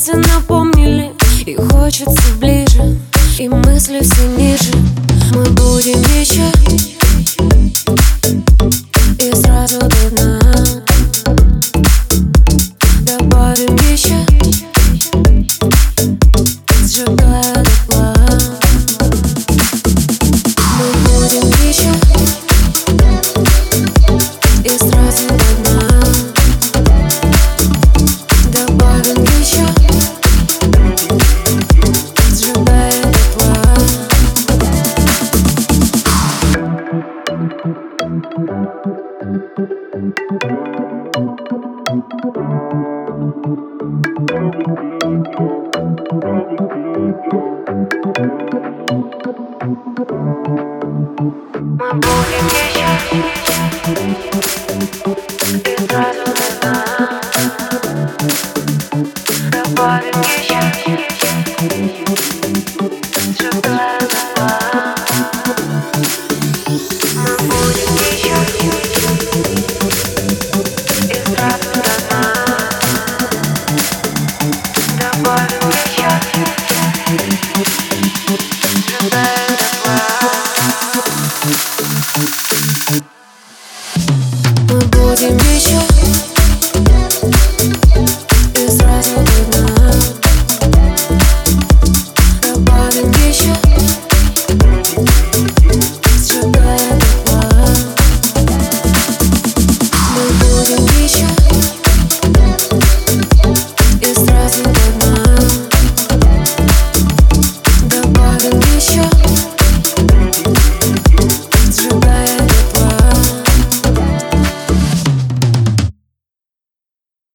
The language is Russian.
пальцы напомнили, и хочется ближе, и мысли все ниже. Мы будем еще и сразу до дна. Добавим еще, сжигая дотла. Мы будем еще и сразу до дна. Добавим еще, сжигая дотла. Мы будем еще и сразу до дна. Добавим еще, сжигая дотла. Мы будем еще и сразу до дна. Добавим еще.